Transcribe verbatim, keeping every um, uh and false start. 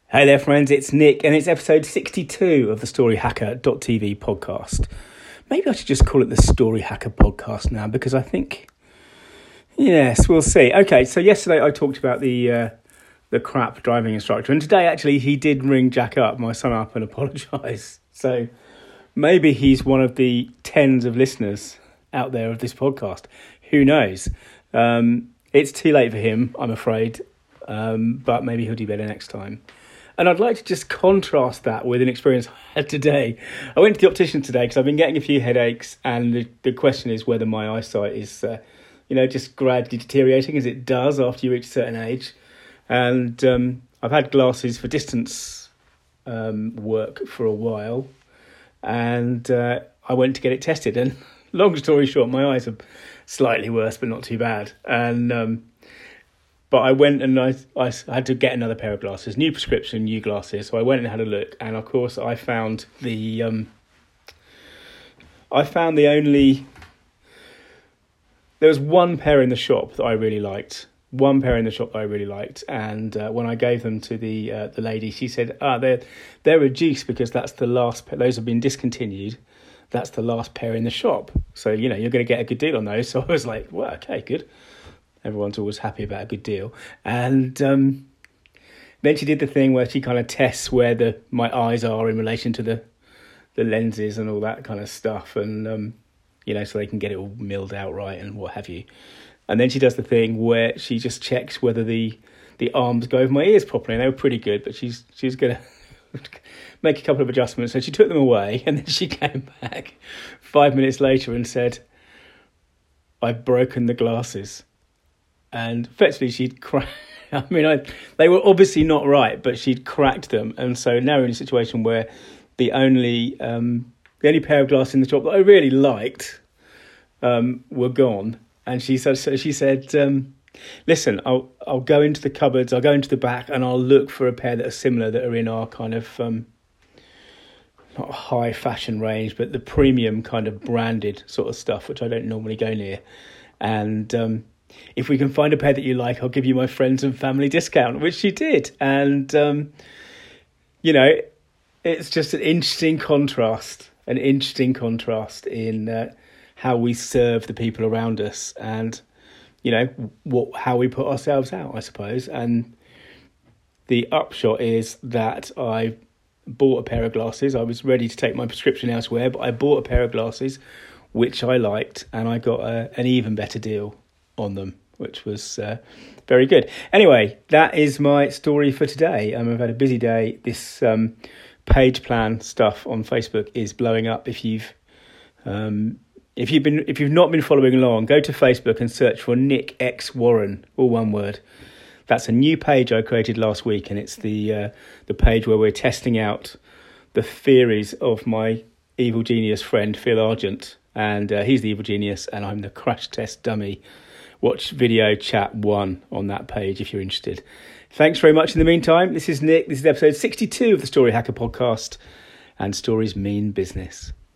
Hey there, friends, it's Nick, and it's episode sixty-two of the Story Hacker dot T V podcast. Maybe I should just call it the Story Hacker podcast now, because I think, yes, we'll see. Okay, so yesterday I talked about the uh, the crap driving instructor, and today actually he did ring Jack up, my son up, and apologise. So maybe he's one of the tens of listeners out there of this podcast. Who knows? Um, it's too late for him, I'm afraid, um, but maybe he'll do better next time. And I'd like to just contrast that with an experience I had today. I went to the optician today because I've been getting a few headaches, and the, the question is whether my eyesight is, uh, you know, just gradually deteriorating as it does after you reach a certain age. And um, I've had glasses for distance um, work for a while, and uh, I went to get it tested. And long story short, my eyes are slightly worse, but not too bad. And um, But I went and I, I had to get another pair of glasses, new prescription, new glasses. So I went and had a look, and of course I found the um, I found the only there was one pair in the shop that I really liked. One pair in the shop that I really liked, and uh, when I gave them to the uh, the lady, she said, "Ah, they're they're reduced because that's the last pair. Those have been discontinued. That's the last pair in the shop. So you know you're going to get a good deal on those." So I was like, "Well, okay, good." Everyone's always happy about a good deal. And um, then she did the thing where she kind of tests where the my eyes are in relation to the the lenses and all that kind of stuff. And, um, you know, so they can get it all milled out right and what have you. And then she does the thing where she just checks whether the, the arms go over my ears properly. And they were pretty good, but she's, she's going to make a couple of adjustments. So she took them away, and then she came back five minutes later and said, "I've broken the glasses." And effectively, she'd cracked. I mean, I, they were obviously not right, but she'd cracked them, and so now we're in a situation where the only um, the only pair of glasses in the shop that I really liked um, were gone. And she said, so she said, um, "Listen, I'll I'll go into the cupboards, I'll go into the back, and I'll look for a pair that are similar, that are in our kind of um, not high fashion range, but the premium kind of branded sort of stuff, which I don't normally go near, and." Um, If we can find a pair that you like, I'll give you my friends and family discount," which she did. And, um, you know, it's just an interesting contrast, an interesting contrast in uh, how we serve the people around us and, you know, what how we put ourselves out, I suppose. And the upshot is that I bought a pair of glasses. I was ready to take my prescription elsewhere, but I bought a pair of glasses, which I liked, and I got a, an even better deal on them, which was uh, very good. Anyway, that is my story for today. Um, I've had a busy day. This um, page plan stuff on Facebook is blowing up. If you've um, if you've been if you've not been following along, go to Facebook and search for Nick X Warren, all one word. That's a new page I created last week, and it's the uh, the page where we're testing out the theories of my evil genius friend Phil Argent, and uh, he's the evil genius, and I'm the crash test dummy. Watch video chat one on that page if you're interested. Thanks very much in the meantime. This is Nick. This is episode sixty-two of the Story Hacker podcast, and stories mean business.